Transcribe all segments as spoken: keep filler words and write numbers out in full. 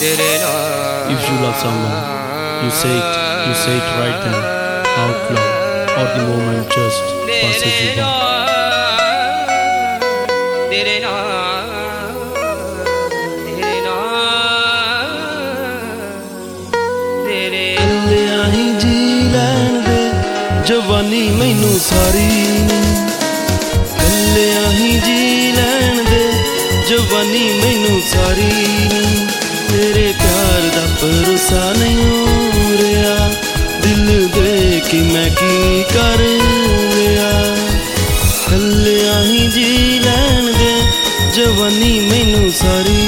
If you love someone, you say it, you say it right then, out loud, or the moment just passes you by. ਕੱਲਿਆਂ ਹੀ ਜੀ ਲੈਣ ਦੇ ਜਵਾਨੀ ਮੈਨੂੰ ਸਾਰੀ, ਕੱਲਿਆਂ ਹੀ ਜੀ ਲੈਣ ਦੇ ਜਵਾਨੀ ਮੈਨੂੰ ਸਾਰੀ। तेरे प्यार दा भरोसा नहीं हो रहा, दिल दे के मैं की कर लिया। कल्लियां ही जी लैन दे जवानी मैनू सारी।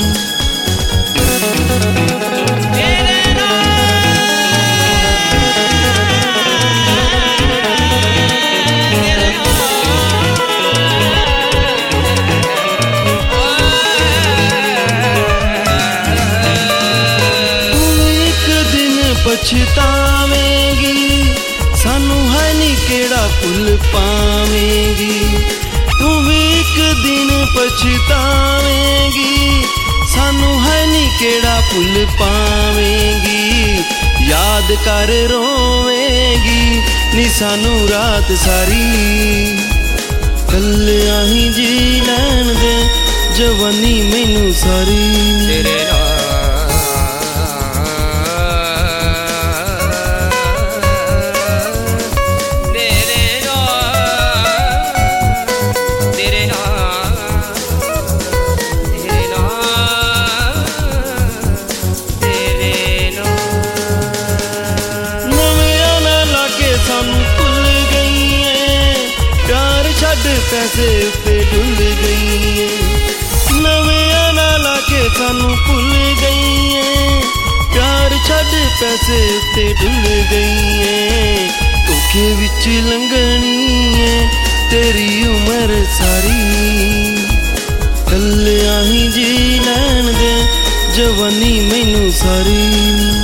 पछतावेंगी सानू है नी केड़ा भुल पावेंगी, तू भी एक दिन पछतावेंगी सानू है नी केड़ा भुल पावेंगी। याद कर रोवेंगी नी सानू रात सारी। कल्लियां ही जी लैन दे जवानी मैनू सारी। तेरे पैसे उत्ते डुल गई है, नवियां नाल आके सानू भुल गई है। प्यार छड्ड पैसे उत्ते डुल गई है, धोखे विच लंघनी है तेरी उम्र सारी। कल्लियां ही जी लैन दे जवानी मैनू सारी।